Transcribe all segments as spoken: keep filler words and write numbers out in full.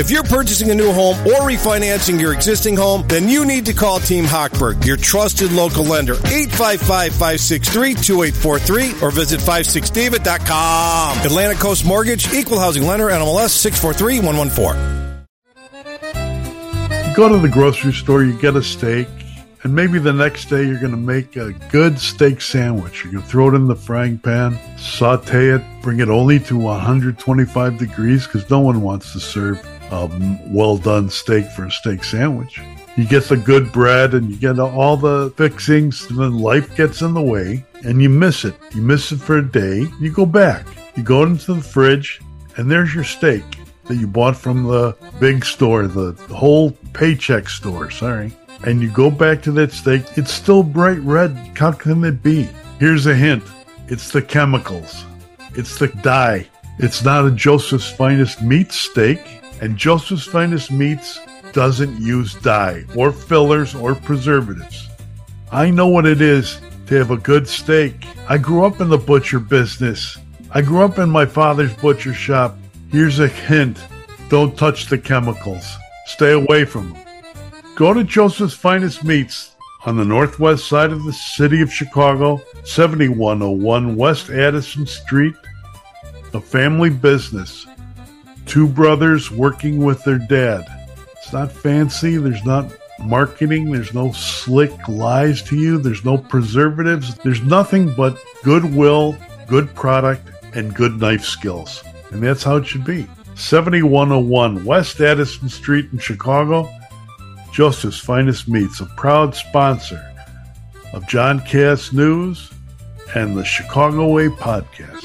If you're purchasing a new home or refinancing your existing home, then you need to call Team Hochberg, your trusted local lender. eight five five, five six three, two eight four three or visit five six david dot com. Atlantic Coast Mortgage, Equal Housing Lender, N M L S six four three one one four. You go to the grocery store, you get a steak, and maybe the next day you're going to make a good steak sandwich. You're going to throw it in the frying pan, saute it, bring it only to one hundred twenty-five degrees because no one wants to serve a well-done steak for a steak sandwich. You get the good bread and you get all the fixings, and then life gets in the way, and you miss it. You miss it for a day. You go back. You go into the fridge, and there's your steak that you bought from the big store, the whole paycheck store, sorry. And you go back to that steak, it's still bright red. How can it be? Here's a hint. It's the chemicals. It's the dye. It's not a Joseph's Finest Meats steak, and Joseph's Finest Meats doesn't use dye or fillers or preservatives. I know what it is to have a good steak. I grew up in the butcher business. I grew up in my father's butcher shop. Here's a hint. Don't touch the chemicals. Stay away from them. Go to Joseph's Finest Meats on the northwest side of the city of Chicago, seventy-one oh one West Addison Street. A family business. Two brothers working with their dad. It's not fancy. There's not marketing. There's no slick lies to you. There's no preservatives. There's nothing but goodwill, good product, and good knife skills. And that's how it should be. seventy-one oh one West Addison Street in Chicago. Joseph's Finest Meats, a proud sponsor of John Cass News and the Chicago Way podcast.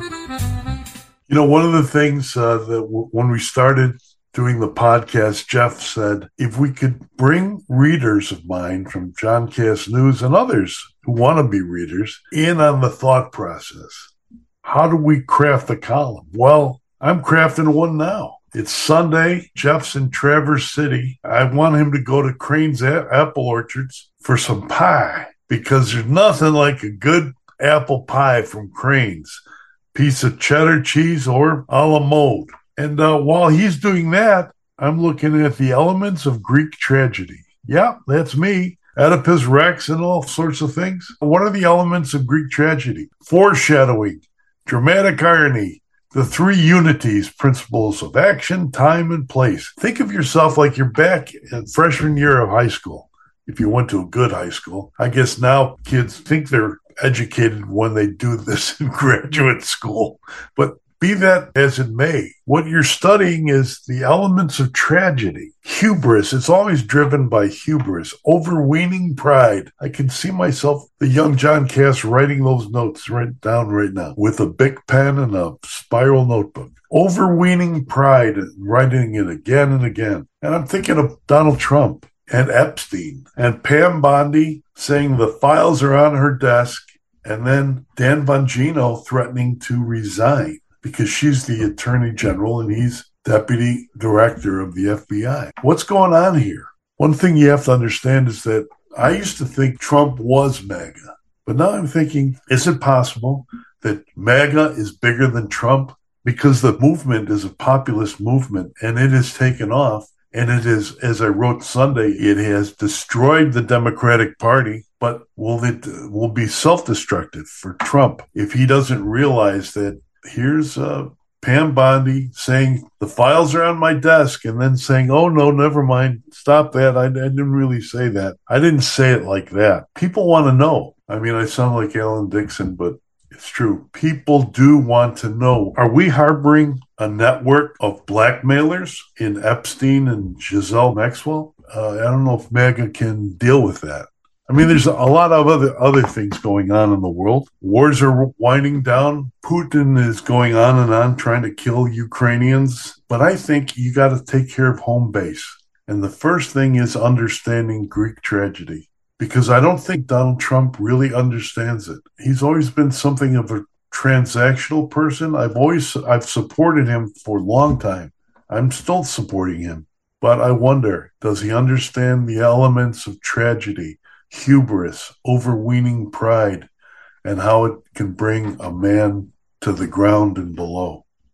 You know, one of the things uh, that w- when we started doing the podcast, Jeff said, if we could bring readers of mine from John Cass News and others who want to be readers in on the thought process, how do we craft a column? Well, I'm crafting one now. It's Sunday. Jeff's in Traverse City. I want him to go to Crane's a- Apple Orchards for some pie because there's nothing like a good apple pie from Crane's. Piece of cheddar cheese or a la mode. And uh, while he's doing that, I'm looking at the elements of Greek tragedy. Yeah, that's me. Oedipus Rex and all sorts of things. What are the elements of Greek tragedy? Foreshadowing, dramatic irony, the three unities, principles of action, time, and place. Think of yourself like you're back in freshman year of high school. If you went to a good high school. I guess now kids think they're educated when they do this in graduate school. But be that as it may, what you're studying is the elements of tragedy. Hubris. It's always driven by hubris. Overweening pride. I can see myself, the young John Cass, writing those notes right down right now with a big pen and a spiral notebook. Overweening pride, writing it again and again. And I'm thinking of Donald Trump and Epstein and Pam Bondi saying the files are on her desk, and then Dan Bongino threatening to resign because she's the attorney general and he's deputy director of the F B I. What's going on here? One thing you have to understand is that I used to think Trump was MAGA, but now I'm thinking, is it possible that MAGA is bigger than Trump? Because the movement is a populist movement and it has taken off. And it is, as I wrote Sunday, it has destroyed the Democratic Party, but will it will be self-destructive for Trump if he doesn't realize that here's uh, Pam Bondi saying the files are on my desk and then saying, oh, no, never mind. Stop that. I, I didn't really say that. I didn't say it like that. People want to know. I mean, I sound like Alan Dixon, but it's true. People do want to know. Are we harboring a network of blackmailers in Epstein and Giselle Maxwell? Uh, I don't know if MAGA can deal with that. I mean, there's a lot of other, other things going on in the world. Wars are winding down. Putin is going on and on trying to kill Ukrainians. But I think you got to take care of home base. And the first thing is understanding Greek tragedy. Because I don't think Donald Trump really understands it. He's always been something of a transactional person. I've always I've supported him for a long time. I'm still supporting him. But I wonder, does he understand the elements of tragedy, hubris, overweening pride, and how it can bring a man to the ground and below?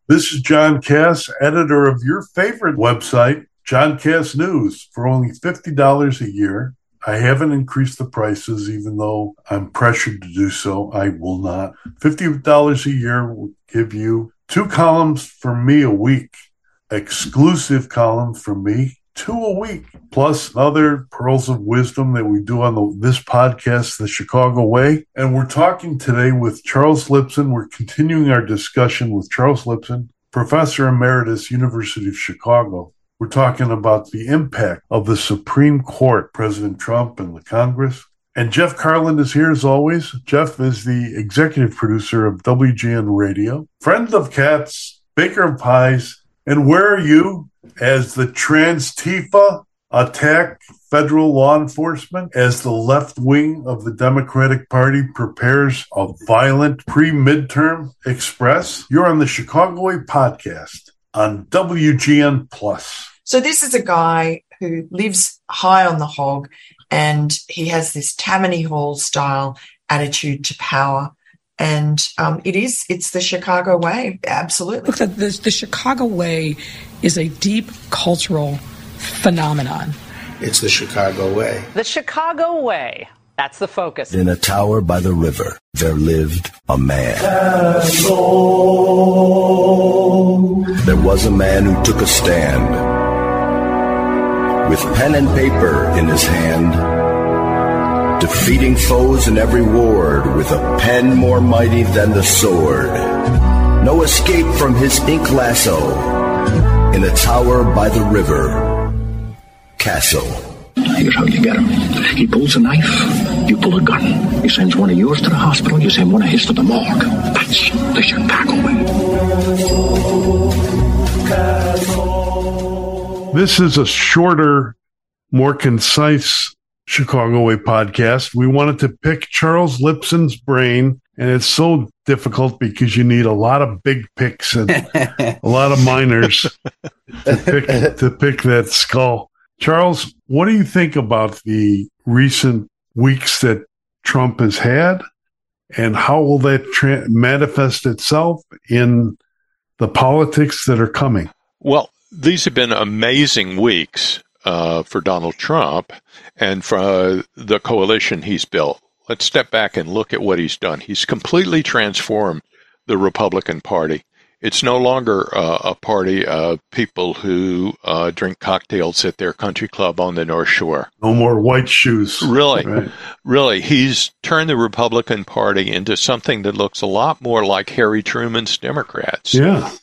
This is John Kass, editor of your favorite website, John Kass News, for only fifty dollars a year. I haven't increased the prices, even though I'm pressured to do so. I will not. fifty dollars a year will give you two columns from me a week, exclusive columns from me, two a week, plus other pearls of wisdom that we do on the, this podcast, The Chicago Way. And we're talking today with Charles Lipson. We're continuing our discussion with Charles Lipson, Professor Emeritus, University of Chicago. We're talking about the impact of the Supreme Court, President Trump and the Congress. And Jeff Carlin is here as always. Jeff is the executive producer of W G N Radio, friend of cats, baker of pies. And where are you as the Trans-Tifa attack federal law enforcement, as the left wing of the Democratic Party prepares a violent pre-midterm express? You're on the Chicago Way podcast on W G N Plus. So this is a guy who lives high on the hog, and he has this Tammany Hall style attitude to power. And um, it is, it's the Chicago way, absolutely. Look, the, the, the Chicago way is a deep cultural phenomenon. It's the Chicago way. The Chicago way. That's the focus. In a tower by the river, there lived a man. There was a man who took a stand. With pen and paper in his hand, defeating foes in every ward with a pen more mighty than the sword. No escape from his ink lasso. In a tower by the river, Castle. Here's how you get him. He pulls a knife, you pull a gun. He sends one of yours to the hospital, you send one of his to the morgue. That's the Chicago way. This is a shorter, more concise Chicago Way podcast. We wanted to pick Charles Lipson's brain, and it's so difficult because you need a lot of big picks and a lot of minors to pick, to pick that skull. Charles, what do you think about the recent weeks that Trump has had, and how will that tra- manifest itself in the politics that are coming? Well, these have been amazing weeks uh, for Donald Trump and for uh, the coalition he's built. Let's step back and look at what he's done. He's completely transformed the Republican Party. It's no longer uh, a party of people who uh, drink cocktails at their country club on the North Shore. No more white shoes. Really, right. really. He's turned the Republican Party into something that looks a lot more like Harry Truman's Democrats. Yeah.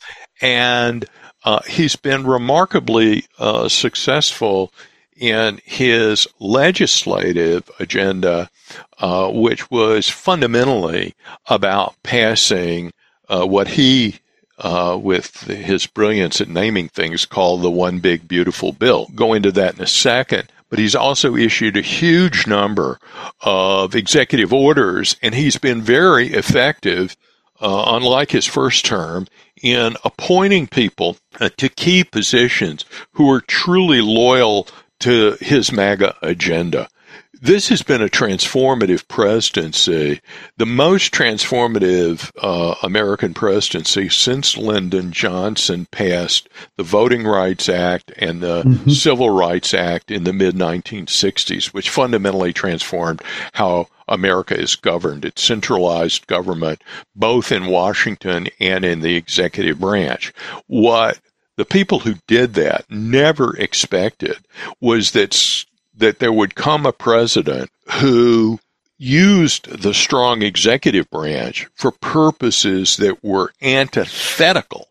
And uh, he's been remarkably uh, successful in his legislative agenda, uh, which was fundamentally about passing uh, what he Uh, with his brilliance at naming things, called the One Big Beautiful Bill. Go into that in a second. But he's also issued a huge number of executive orders, and he's been very effective, uh, unlike his first term, in appointing people uh, to key positions who are truly loyal to his MAGA agenda. This has been a transformative presidency, the most transformative uh, American presidency since Lyndon Johnson passed the Voting Rights Act and the mm-hmm. Civil Rights Act in the mid nineteen sixties, which fundamentally transformed how America is governed. It centralized government, both in Washington and in the executive branch. What the people who did that never expected was that that there would come a president who used the strong executive branch for purposes that were antithetical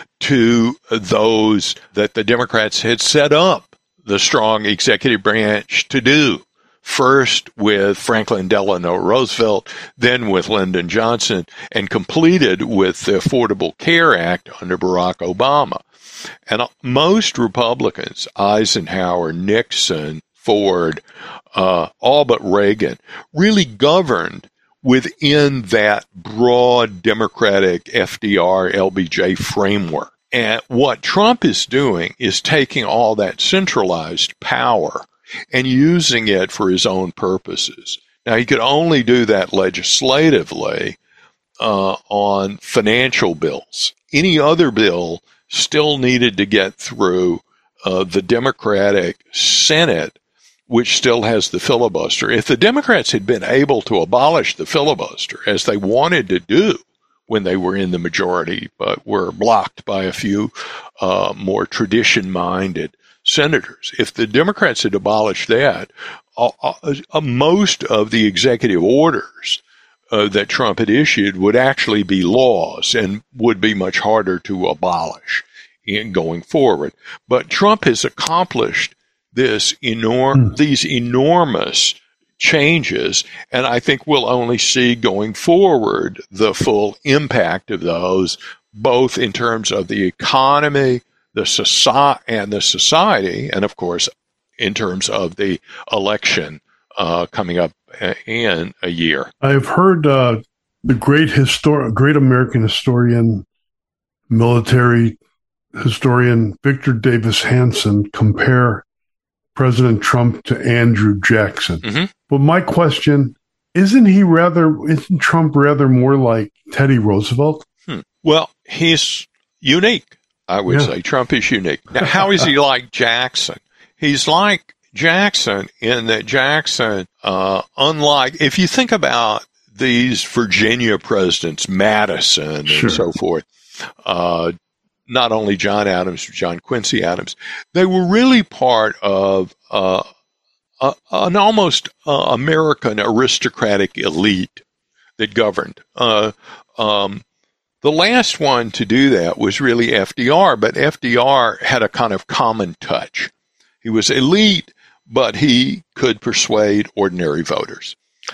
to those that the Democrats had set up the strong executive branch to do. First with Franklin Delano Roosevelt, then with Lyndon Johnson, and completed with the Affordable Care Act under Barack Obama. And most Republicans, Eisenhower, Nixon, Ford, uh, all but Reagan, really governed within that broad Democratic F D R, L B J framework. And what Trump is doing is taking all that centralized power and using it for his own purposes. Now, he could only do that legislatively uh, on financial bills. any other bill still needed to get through uh, the Democratic Senate, which still has the filibuster. If the Democrats had been able to abolish the filibuster, as they wanted to do when they were in the majority, but were blocked by a few uh, more tradition-minded senators, if the Democrats had abolished that, uh, uh, most of the executive orders uh, that Trump had issued would actually be laws and would be much harder to abolish in going forward. But Trump has accomplished this enorm- mm. these enormous changes, and I think we'll only see going forward the full impact of those, both in terms of the economy, the society, and the society, and of course, in terms of the election uh, coming up in a year. I've heard uh, the great histor- great American historian, military historian Victor Davis Hanson compare President Trump to Andrew Jackson. Mm-hmm. But my question, isn't he rather, isn't Trump rather more like Teddy Roosevelt? Hmm. Well, he's unique, I would yeah. say. Trump is unique. Now, how is he like Jackson? He's like Jackson in that Jackson, uh, unlike, if you think about these Virginia presidents, Madison sure. and so forth, uh, not only John Adams, John Quincy Adams, they were really part of uh, a, an almost uh, American aristocratic elite that governed. Uh, um, the last one to do that was really F D R, but F D R had a kind of common touch. He was elite, but he could persuade ordinary voters.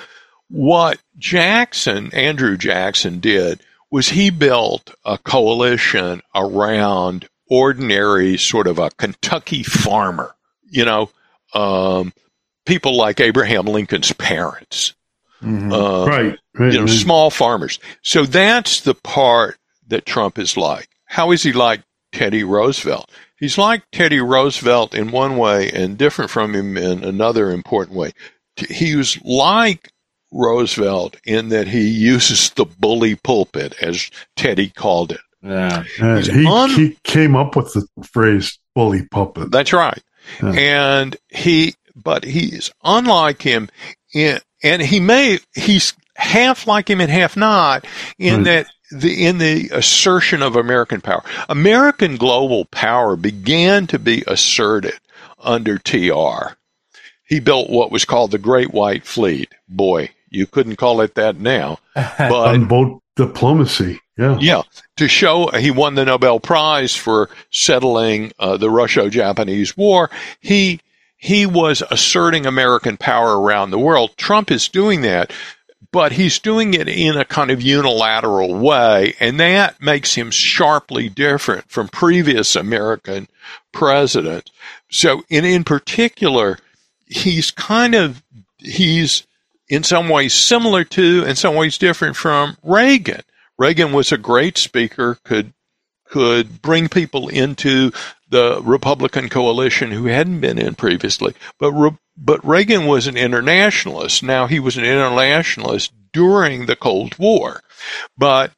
What Jackson, Andrew Jackson, did was he built a coalition around ordinary sort of a Kentucky farmer, you know, um, people like Abraham Lincoln's parents, mm-hmm. uh, right, right, you know, right. small farmers. So that's the part that Trump is like. How is he like Teddy Roosevelt? He's like Teddy Roosevelt in one way and different from him in another important way. He was like Roosevelt in that he uses the bully pulpit, as Teddy called it. Yeah, uh, he, un- he came up with the phrase bully pulpit. That's right. Yeah. And he, but he's unlike him in, and he may, he's half like him and half not in right. that the, in the assertion of American power. American global power began to be asserted under T R. He built what was called the Great White Fleet. Boy, you couldn't call it that now. But on boat diplomacy, yeah. Yeah, to show he won the Nobel Prize for settling uh, the Russo-Japanese War. He he was asserting American power around the world. Trump is doing that, but he's doing it in a kind of unilateral way, and that makes him sharply different from previous American presidents. So, in in particular, he's kind of, he's in some ways similar to, in some ways different from Reagan. Reagan was a great speaker, could could bring people into the Republican coalition who hadn't been in previously. But Re- but Reagan was an internationalist. Now, he was an internationalist during the Cold War. But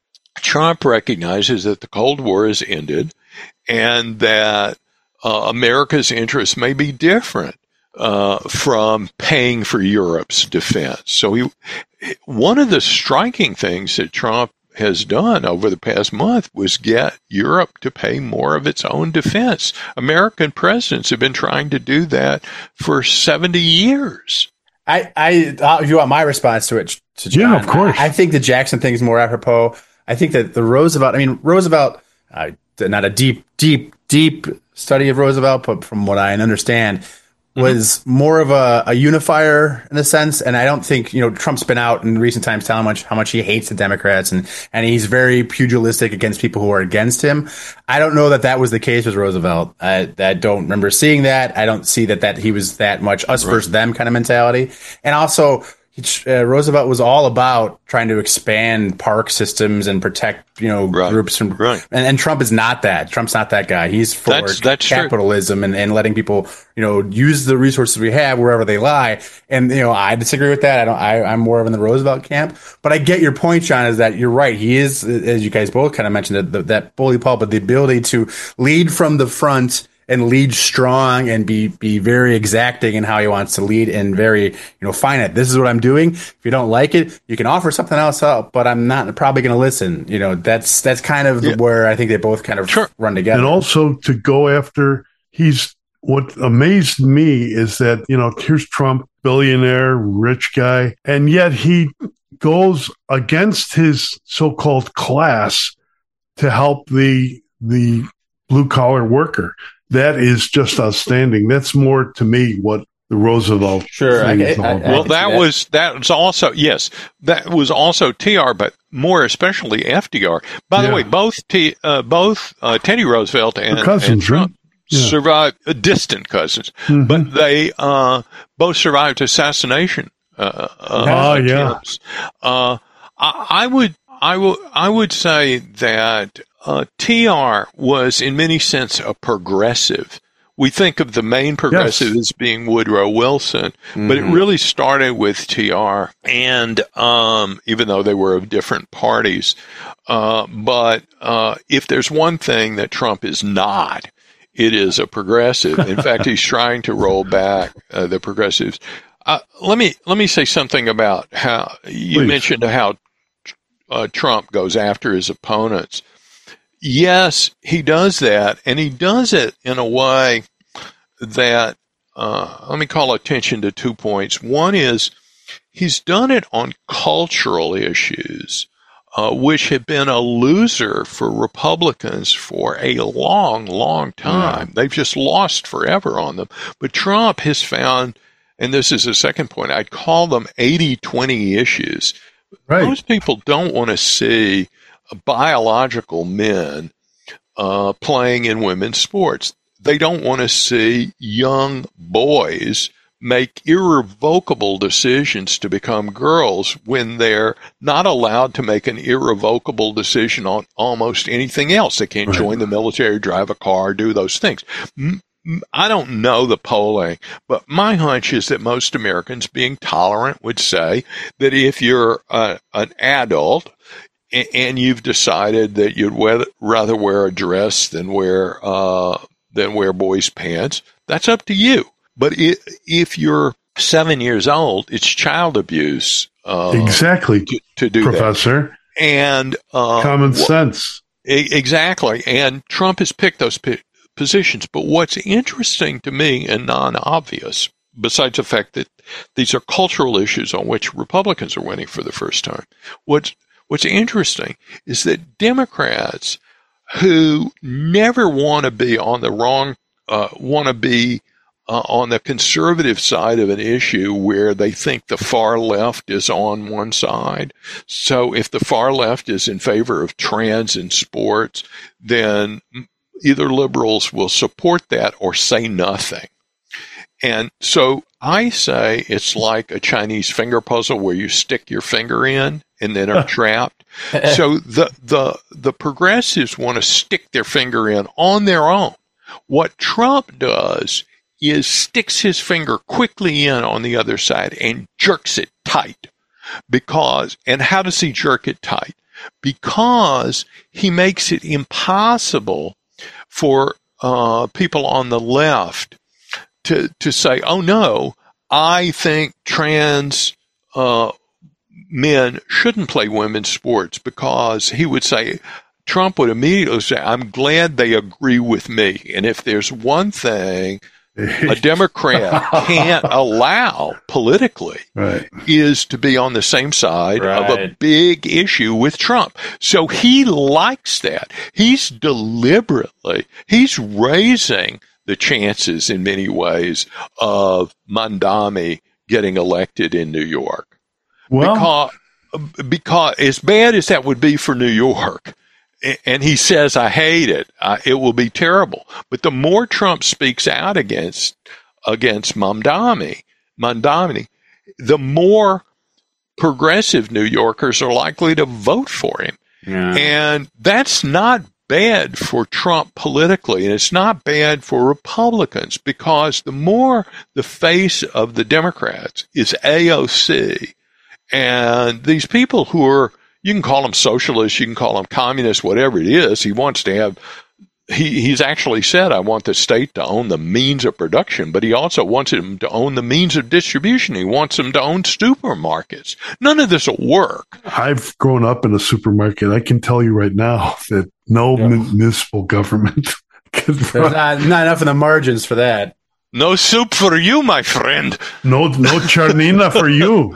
Trump recognizes that the Cold War has ended and that uh, America's interests may be different Uh, from paying for Europe's defense. So he, one of the striking things that Trump has done over the past month was get Europe to pay more of its own defense. American presidents have been trying to do that for seventy years. I, I, uh, if you want my response to it, to John, yeah, of course. I, I think the Jackson thing is more apropos. I think that the Roosevelt, I mean, Roosevelt, uh, not a deep, deep, deep study of Roosevelt, but from what I understand, was mm-hmm. more of a, a unifier in a sense. And I don't think, you know, Trump's been out in recent times telling much how much he hates the Democrats and, and he's very pugilistic against people who are against him. I don't know that that was the case with Roosevelt. I, I don't remember seeing that. I don't see that, that he was that much us right. versus them kind of mentality. And also, uh, Roosevelt was all about trying to expand park systems and protect, you know, right. groups from, right. and, and Trump is not that. Trump's not that guy. He's for that's, that's capitalism and, and letting people, you know, use the resources we have wherever they lie. And, you know, I disagree with that. I don't, I, I'm more of in the Roosevelt camp, but I get your point, John, is that you're right. He is, as you guys both kind of mentioned, that, that bully pulpit, the ability to lead from the front and lead strong and be be very exacting in how he wants to lead and very, you know, finite. This is what I'm doing. If you don't like it, you can offer something else up, but I'm not probably going to listen. You know, that's that's kind of yeah. where I think they both kind of sure. run together. And also to go after, he's, what amazed me is that, you know, here's Trump, billionaire, rich guy, and yet he goes against his so-called class to help the the blue-collar worker. That is just outstanding. That's more to me what the Roosevelt sure. thing I, is all I, I, about. Well, that, that was that was also yes, that was also T R, but more especially F D R. By yeah. the way, both T, uh, both uh, Teddy Roosevelt and, cousins, and Trump right? yeah. survived uh, distant cousins, mm-hmm. but they uh, both survived assassination. Uh, uh, oh attempts. yeah. Uh, I, I would I would I would say that. Uh, T R was, in many sense, a progressive. We think of the main progressive yes. as being Woodrow Wilson, mm-hmm. but it really started with T R, and um, even though they were of different parties. Uh, but uh, if there's one thing that Trump is not, it is a progressive. In fact, he's trying to roll back uh, the progressives. Uh, let me let me say something about how you Please. mentioned how uh, Trump goes after his opponents. Yes, he does that, and he does it in a way that, uh, let me call attention to two points. One is he's done it on cultural issues, uh, which have been a loser for Republicans for a long, long time. Yeah. They've just lost forever on them. But Trump has found, and this is the second point, I'd call them eighty twenty issues. Right. Most people don't want to see biological men uh, playing in women's sports. They don't want to see young boys make irrevocable decisions to become girls when they're not allowed to make an irrevocable decision on almost anything else. They can't right. join the military, drive a car, do those things. I don't know the polling, but my hunch is that most Americans, being tolerant, would say that if you're uh, an adult and you've decided that you'd rather wear a dress than wear uh, than wear boys' pants, that's up to you. But if you're seven years old, it's child abuse. Uh, exactly, to, to do Professor. That. And uh, common well, sense. Exactly. And Trump has picked those p- positions. But what's interesting to me and non-obvious, besides the fact that these are cultural issues on which Republicans are winning for the first time, what's What's interesting is that Democrats who never want to be on the wrong, uh, want to be uh, on the conservative side of an issue where they think the far left is on one side. So if the far left is in favor of trans in sports, then either liberals will support that or say nothing. And so I say it's like a Chinese finger puzzle where you stick your finger in and then are trapped. So the, the, the progressives want to stick their finger in on their own. What Trump does is sticks his finger quickly in on the other side and jerks it tight. Because, and how does he jerk it tight? Because he makes it impossible for uh, people on the left to to say, oh, no, I think trans uh, men shouldn't play women's sports, because he would say, Trump would immediately say, I'm glad they agree with me. And if there's one thing a Democrat can't allow politically, right. is to be on the same side right. of a big issue with Trump. So he likes that. He's deliberately, he's raising the chances in many ways of Mamdani getting elected in New York. Well, because, because as bad as that would be for New York, and he says, I hate it, uh, it will be terrible. But the more Trump speaks out against against Mamdani, Mamdani, the more progressive New Yorkers are likely to vote for him. Yeah. And that's not bad for Trump politically, and it's not bad for Republicans, because the more the face of the Democrats is A O C, and these people who are, you can call them socialists, you can call them communists, whatever it is, he wants to have, he, he's actually said, I want the state to own the means of production, but he also wants them to own the means of distribution. He wants them to own supermarkets. None of this will work. I've grown up in a supermarket. I can tell you right now that no yeah. municipal government can There's not, not enough in the margins for that. No soup for you, my friend. No, no charnina for you.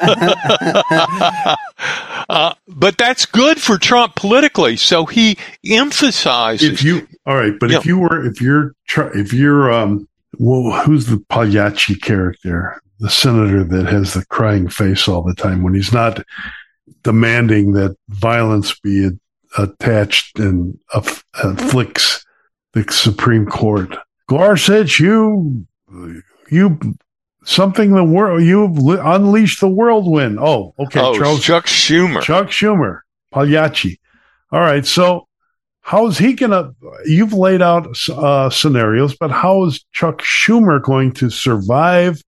uh, but that's good for Trump politically. So he emphasizes. If you all right, but yeah. if you were, if you're, if you're, um, well, who's the Pagliacci character, the senator that has the crying face all the time when he's not demanding that violence be attached and aff- afflicts the Supreme Court. Gorsuch, you, you, something the world, you've unleashed the whirlwind. Oh, okay. Oh, Charles, Chuck Schumer. Chuck Schumer, Pagliacci. All right. So how is he going to, you've laid out uh, scenarios, but how is Chuck Schumer going to survive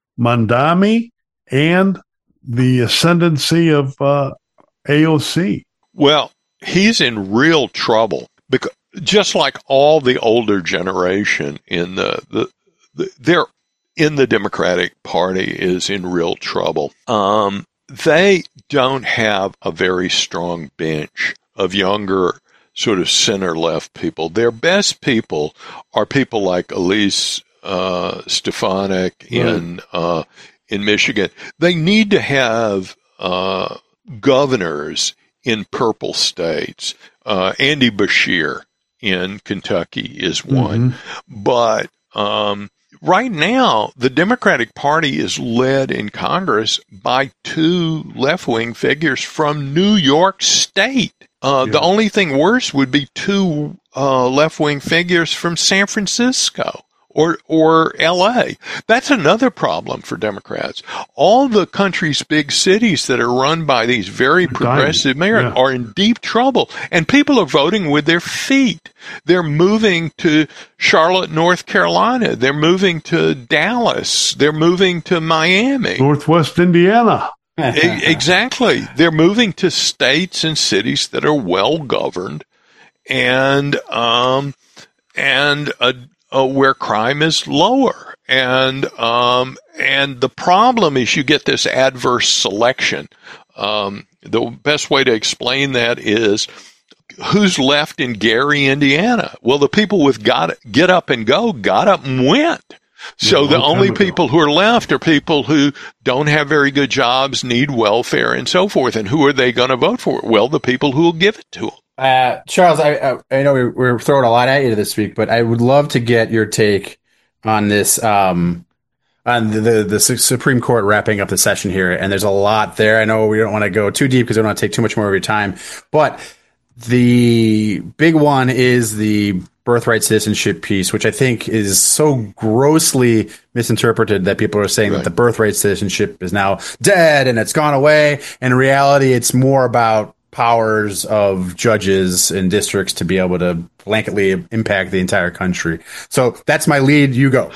Mamdani and the ascendancy of uh, A O C? Well, he's in real trouble because, just like all the older generation in the, the, the they're in the Democratic Party is in real trouble. Um, they don't have a very strong bench of younger sort of center-left people. Their best people are people like Elise uh, Stefanik right. in uh, in Michigan. They need to have uh, governors in purple states. Uh, Andy Beshear in Kentucky is one. Mm-hmm. But um, right now, the Democratic Party is led in Congress by two left-wing figures from New York State. Uh, yeah. The only thing worse would be two uh, left-wing figures from San Francisco or or L A. That's another problem for Democrats. All the country's big cities that are run by these very They're progressive mayors yeah. are in deep trouble, and people are voting with their feet. They're moving to Charlotte, North Carolina. They're moving to Dallas. They're moving to Miami. Northwest Indiana. e- exactly. They're moving to states and cities that are well governed and um and uh, uh, where crime is lower. And um and the problem is you get this adverse selection. Um, the best way to explain that is who's left in Gary, Indiana? Well, the people with got get up and go got up and went. So yeah, the only people who are left are people who don't have very good jobs, need welfare, and so forth. And who are they going to vote for? Well, the people who will give it to them. Uh, Charles, I, I, I know we're, we're throwing a lot at you this week, but I would love to get your take on this, um, on the, the, the Supreme Court wrapping up the session here. And there's a lot there. I know we don't want to go too deep because we don't want to take too much more of your time, but the big one is the birthright citizenship piece, which I think is so grossly misinterpreted that people are saying right. that the birthright citizenship is now dead and it's gone away. And in reality, it's more about powers of judges and districts to be able to blanketly impact the entire country. So that's my lead. You go.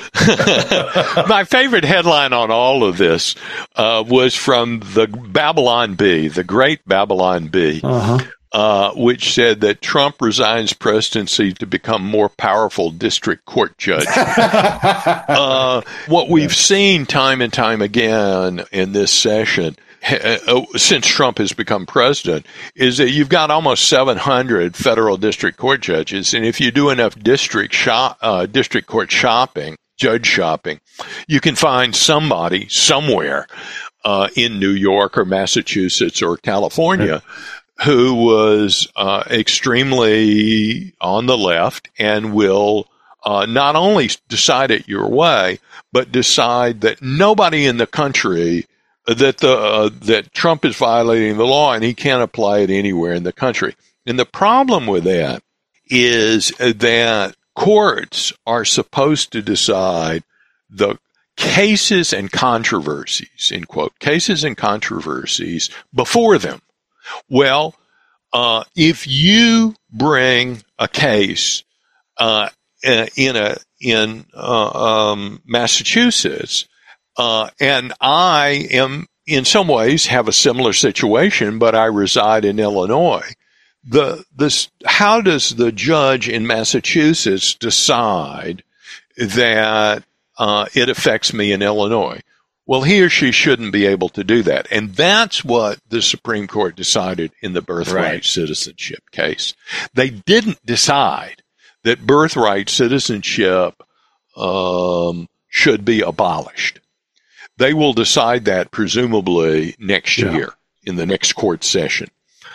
My favorite headline on all of this uh, was from the Babylon Bee, the great Babylon Bee. Uh-huh. Uh, which said that Trump resigns presidency to become more powerful district court judge. uh, what we've seen time and time again in this session, uh, since Trump has become president, is that you've got almost seven hundred federal district court judges, and if you do enough district shop, uh, district court shopping, judge shopping, you can find somebody somewhere uh, in New York or Massachusetts or California who was uh, extremely on the left and will uh, not only decide it your way, but decide that nobody in the country, that the uh, that Trump is violating the law and he can't apply it anywhere in the country. And the problem with that is that courts are supposed to decide the cases and controversies, end quote, cases and controversies before them. Well, uh, if you bring a case uh, in a in uh, um, Massachusetts, uh, and I am in some ways have a similar situation, but I reside in Illinois. The this how does the judge in Massachusetts decide that uh, it affects me in Illinois? Well, he or she shouldn't be able to do that. And that's what the Supreme Court decided in the birthright right. citizenship case. They didn't decide that birthright citizenship um, should be abolished. They will decide that presumably next yeah. year in the next court session.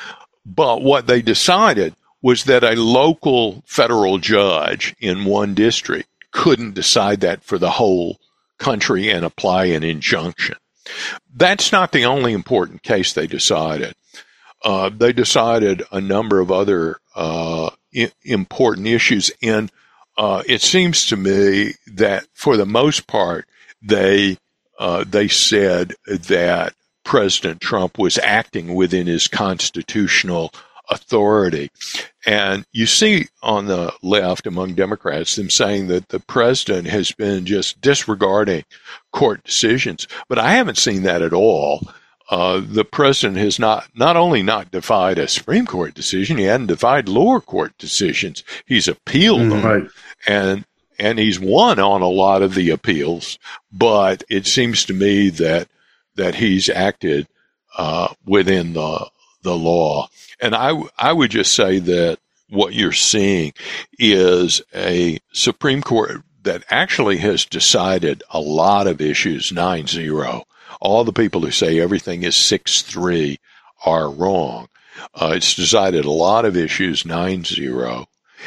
But what they decided was that a local federal judge in one district couldn't decide that for the whole country and apply an injunction. That's not the only important case they decided. Uh, they decided a number of other uh, I- important issues, and uh, it seems to me that for the most part, they uh, they said that President Trump was acting within his constitutional authority. And you see on the left among Democrats them saying that the president has been just disregarding court decisions. But I haven't seen that at all. Uh, the president has not, not only not defied a Supreme Court decision, he hadn't defied lower court decisions. He's appealed mm, them. Right. And and he's won on a lot of the appeals. But it seems to me that that he's acted uh, within the the law. And I, I would just say that what you're seeing is a Supreme Court that actually has decided a lot of issues nine zero. All the people who say everything is six three are wrong. Uh, it's decided a lot of issues nine zero.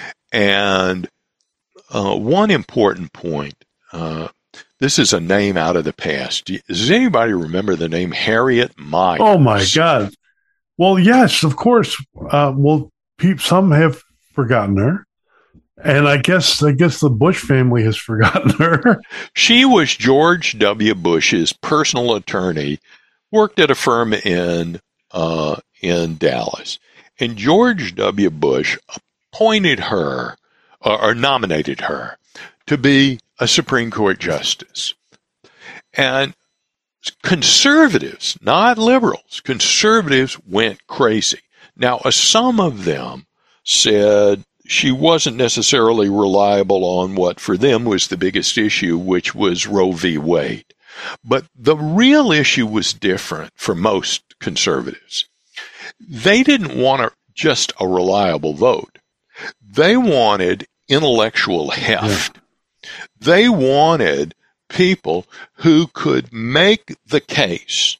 And uh, one important point, uh, this is a name out of the past. Does anybody remember the name Harriet Miers? Oh, my God. Well, yes, of course. Uh, well, pe- some have forgotten her, and I guess I guess the Bush family has forgotten her. She was George W. Bush's personal attorney, worked at a firm in uh, in Dallas, and George W. Bush appointed her uh, or nominated her to be a Supreme Court justice, and conservatives, not liberals, conservatives went crazy. Now, uh, some of them said she wasn't necessarily reliable on what for them was the biggest issue, which was Roe v. Wade. But the real issue was different for most conservatives. They didn't want a, just a reliable vote. They wanted intellectual heft. Yeah. They wanted people who could make the case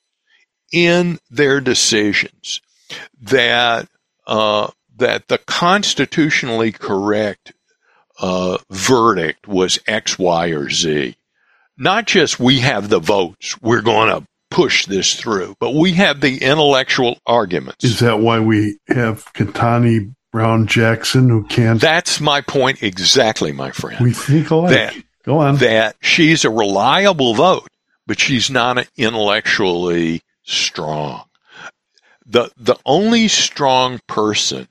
in their decisions that uh, that the constitutionally correct uh, verdict was X, Y, or Z. Not just we have the votes, we're going to push this through, but we have the intellectual arguments. Is that why we have Ketanji Brown Jackson who can't? That's my point exactly, my friend. We think alike. That, Go on. That she's a reliable vote, but she's not intellectually strong. The the only strong person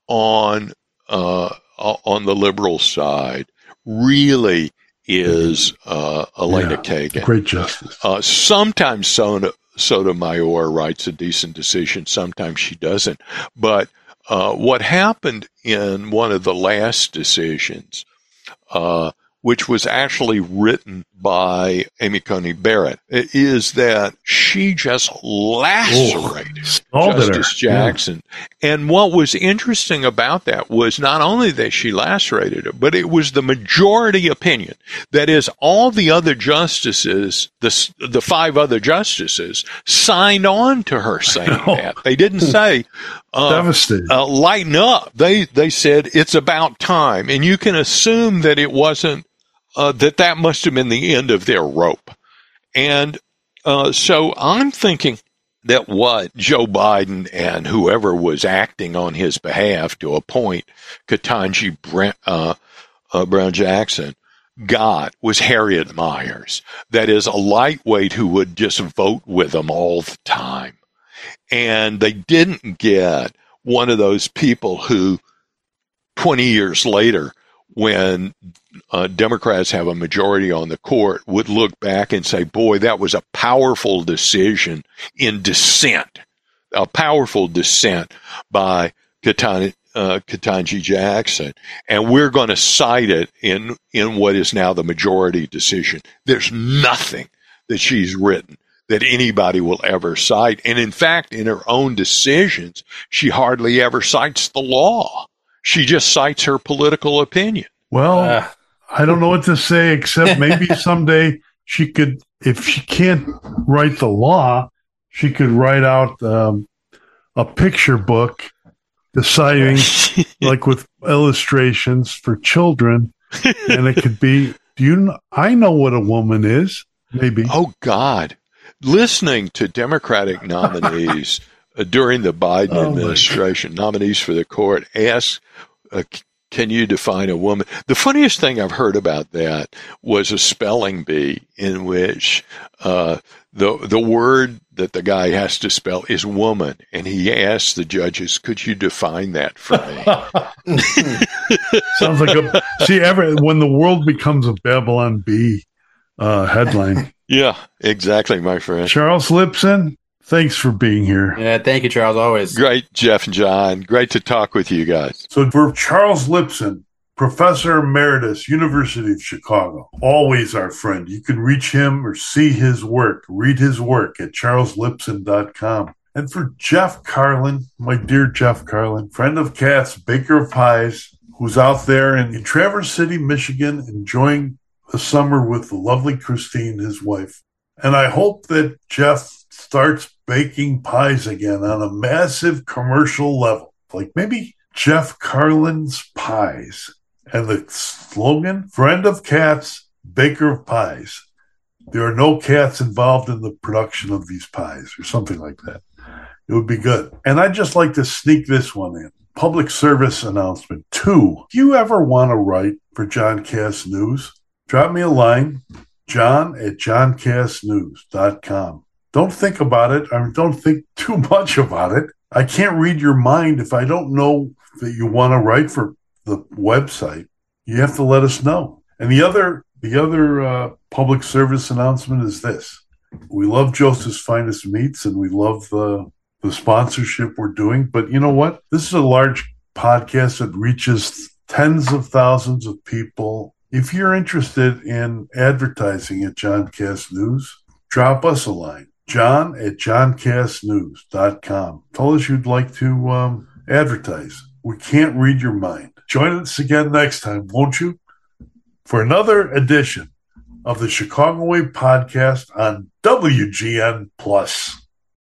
on uh, on the liberal side really is uh, Elena yeah, Kagan. Great justice. Uh, sometimes Sona, Sotomayor writes a decent decision. Sometimes she doesn't. But uh, what happened in one of the last decisions, uh, which was actually written by Amy Coney Barrett, is that she just lacerated oh, Justice Jackson. Yeah. And what was interesting about that was not only that she lacerated her, but it was the majority opinion. That is, all the other justices, the, the five other justices, signed on to her saying that. They didn't say, uh, uh, lighten up. They, they said, it's about time. And you can assume that it wasn't Uh, that that must have been the end of their rope. And uh, so I'm thinking that what Joe Biden and whoever was acting on his behalf to appoint Ketanji Brown, uh, uh, Brown Jackson, got was Harriet Miers. That is a lightweight who would just vote with them all the time. And they didn't get one of those people who twenty years later, when uh, Democrats have a majority on the court, would look back and say, boy, that was a powerful decision in dissent, a powerful dissent by Ketanji, uh, Ketanji Jackson. And we're going to cite it in, in what is now the majority decision. There's nothing that she's written that anybody will ever cite. And in fact, in her own decisions, she hardly ever cites the law. She just cites her political opinion. Well, Uh. I don't know what to say, except maybe someday she could, if she can't write the law, she could write out um, a picture book deciding, like with illustrations for children. And it could be, do you know, I know what a woman is, maybe. Oh, God. Listening to Democratic nominees uh, during the Biden Oh, administration, nominees for the court, ask, uh, can you define a woman? The funniest thing I've heard about that was a spelling bee in which uh, the the word that the guy has to spell is woman. And he asked the judges, could you define that for me? Sounds like a, see, ever, when the world becomes a Babylon Bee uh, headline. Yeah, exactly, my friend. Charles Lipson, thanks for being here. Yeah, thank you, Charles. Always. Great, Jeff and John. Great to talk with you guys. So for Charles Lipson, Professor Emeritus, University of Chicago, always our friend. You can reach him or see his work, read his work at charles lipson dot com. And for Jeff Carlin, my dear Jeff Carlin, friend of cats, baker of pies, who's out there in, in Traverse City, Michigan, enjoying a summer with the lovely Christine, his wife. And I hope that Jeff starts baking pies again on a massive commercial level, like maybe Jeff Carlin's Pies. And the slogan, friend of cats, baker of pies. There are no cats involved in the production of these pies, or something like that. It would be good. And I'd just like to sneak this one in. Public service announcement two. Do you ever want to write for John Cass News? Drop me a line, john at john cass news dot com. Don't think about it. I mean, don't think too much about it. I can't read your mind if I don't know that you want to write for the website. You have to let us know. And the other, the other uh, public service announcement is this. We love Joseph's Finest Meats, and we love the, the sponsorship we're doing. But you know what? This is a large podcast that reaches tens of thousands of people. If you're interested in advertising at John Cass News, drop us a line, john at john cass news dot com. Tell us you'd like to um, advertise. We can't read your mind. Join us again next time, won't you? For another edition of the Chicago Way podcast on W G N Plus.